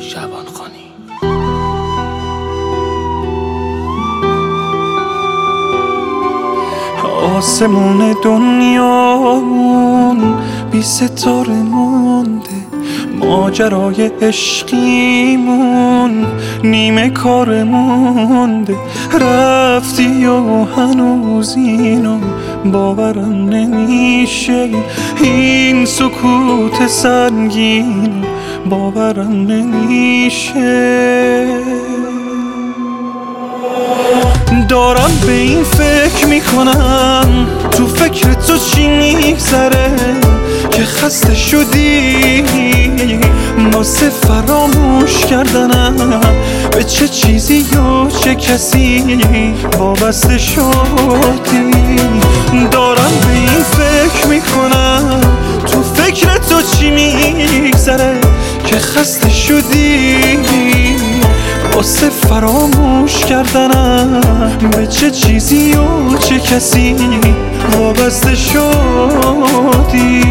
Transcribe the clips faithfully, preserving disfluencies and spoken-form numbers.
شعبان خانی. آسمون دنیامون بی ستاره مونده، ماجرای عشقیمون نیمه کار مونده. رفتی و هنوز اینو باورم نمیشه، این سکوت سنگین باورم نمیشه. دارم به این فکر میکنم تو فکر تو چی میگذره که خسته شدی واسه فراموش کردنم به چه چیزی یا چه کسی وابسته شدی. دارم به این فکر میکنم تو فکر تو چی میگذره که خسته شدی واسه فراموش کردنم به چه چیزی و چه کسی وابسته شدی.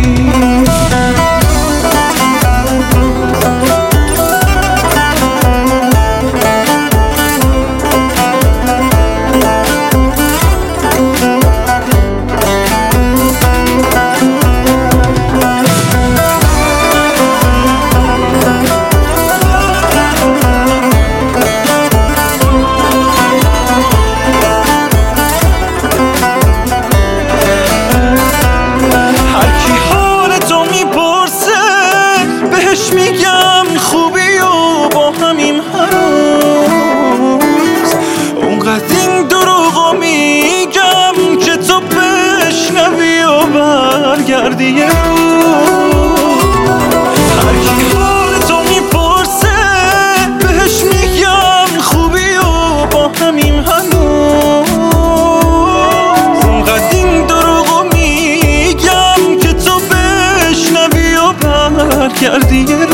میگم خوبی و با همیم هنوز اونقدر این دروغو میگم که تو بشنوی و برگردی یه روز. هر کی حال تو میپرسه بهش میگم خوبی و با همیم هنوز اونقدر این دروغو میگم که تو بشنوی و برگردی یه روز.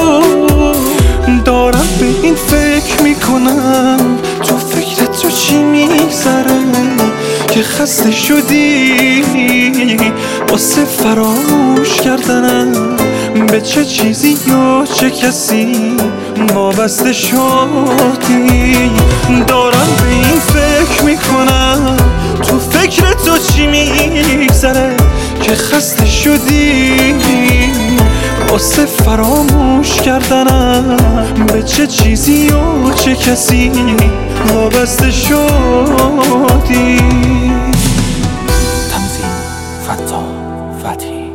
دارم به این فکر میکنم تو فکر تو چی میگذره که خسته شدی واسه فراموش کردنم به چه چیزی یا چه کسی وابسته شدی. دارم به این فکر میکنم تو فکر تو چی میگذره که خسته شدی واسه فراموش کردنم به چه چیزی و چه کسی وابسته شدی. تنظیم: فتا فتحی.